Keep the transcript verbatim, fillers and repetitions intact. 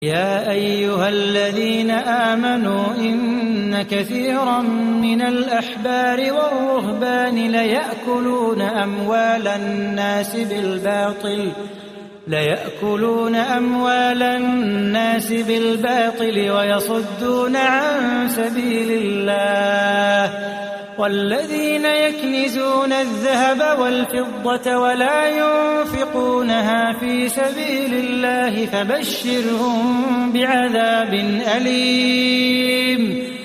يا أيها الذين آمنوا إن كثيرا من الأحبار والرهبان ليأكلون أموال الناس بالباطل ليأكلون أموال الناس بالباطل ويصدون عن سبيل الله والذين يكنزون الذهب والفضة ولا ينفقونها في سبيل الله فبشرهم بعذاب أليم